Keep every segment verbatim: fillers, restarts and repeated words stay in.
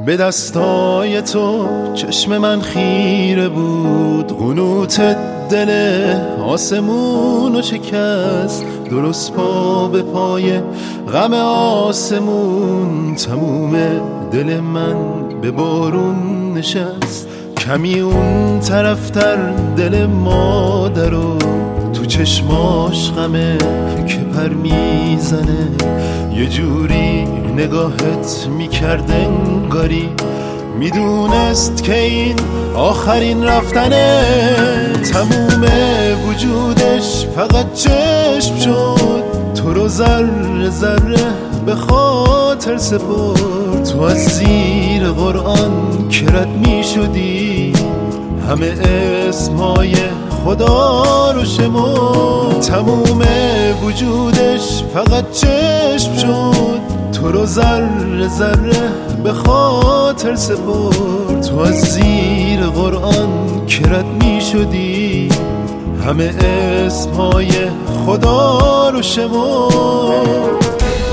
به دستای تو چشم من خیره بود، قنوت دل آسمونو شکست، درست پا به پای غم آسمون تموم دل من به بارون نشست. کمی اون طرفتر دل مادرو تو چشماش غمه که پر میزنه، یه جوری نگاهت میکرد انگاری میدونست که این آخرین رفتنه. تموم وجودش فقط چشم شد، تو رو ذره ذره به خاطر سپرد. تو از زیر قرآن که رد میشدی همه اسمهای خدا رو شمرد. تموم وجودش فقط چشم شد، تو رو ذره ذره به خاطر سپرد. تو از زیر قرآن که رد می شدی همه اسمهای خدا رو شمرد.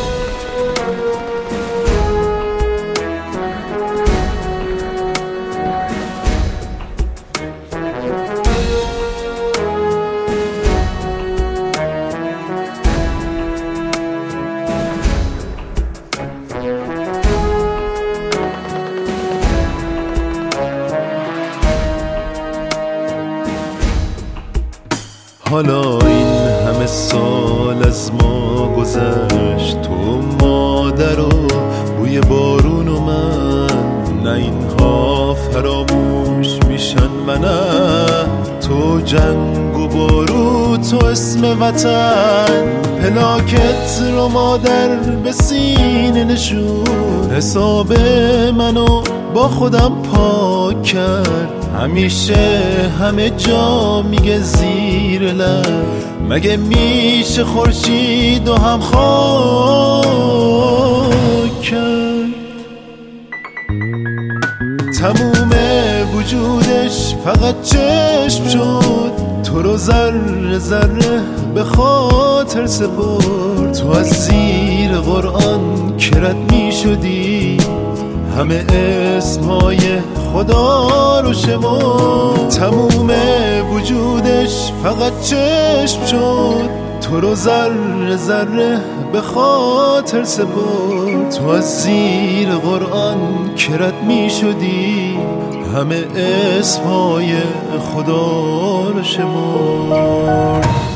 حالا این همه سال از ما گذشت، تو مادر و بوی بارون و من، نه اینها فراموش میشن و نه تو جنگ و بارود، تو اسم وطن. پلاکت رو مادر به سینه نشون، حساب منو با خودم پاک کرد. همیشه همه جا میگه زیر لب، مگه میشه خورشید و هم خاک کرد. تموم وجودش فقط چشم شد، تو رو ذره ذره به خاطر سپرد. تو از زیر قرآن که رد میشدی همه اسمهای خدا رو شمرد. تموم وجودش فقط چشم شد، تو رو ذره ذره به خاطر سپرد. تو از زیر قرآن که رد می شدی همه اسمهای خدا رو شمرد.